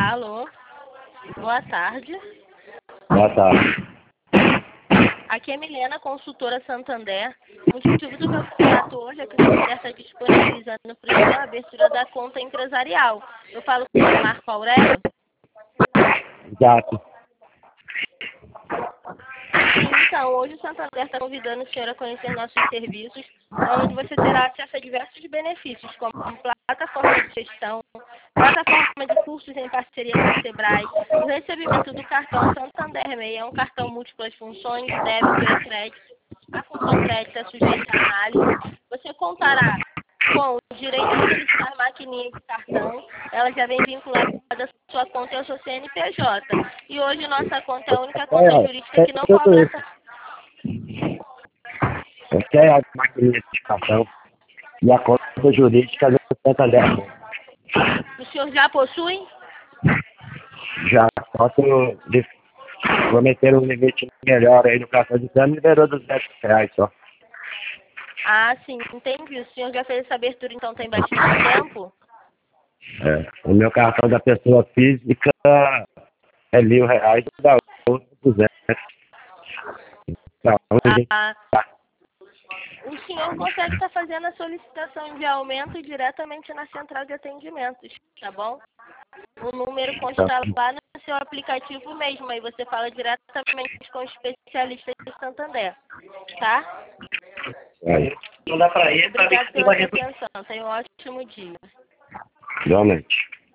Alô, boa tarde. Boa tarde. Aqui é Milena, consultora Santander. O motivo do meu contato hoje é que o Santander está disponibilizando para a abertura da conta empresarial. Eu falo com o Marco Aurélio. Exato. Então, hoje o Santander está convidando o senhor a conhecer nossos serviços, onde você terá acesso a diversos benefícios, como plataforma de gestão, plataforma de cursos em parceria com o Sebrae, o recebimento do cartão Santander MEI, é um cartão múltiplas funções, débito e crédito. A função crédito é sujeita à análise. Você contará com o direito de solicitar maquininha de cartão, ela já vem vinculada à sua conta e ao seu CNPJ. E hoje nossa conta é a única conta jurídica que não cobra essa. Essa é a maquininha de cartão e a conta jurídica do Santander. O senhor já possui? Já posso prometer um limite melhor aí no cartão de dano e liberou R$200 só. Ah, sim, entendi. O senhor já fez essa abertura, então tem bastante tempo? O meu cartão da pessoa física é R$1.000 e da outra 200. Então, O senhor consegue estar fazendo a solicitação de aumento diretamente na central de atendimentos, tá bom? O número consta lá no seu aplicativo mesmo, aí você fala diretamente com o especialista de Santander, tá? Não dá pra ir, Obrigado pela sua atenção, tenha um ótimo dia. Realmente.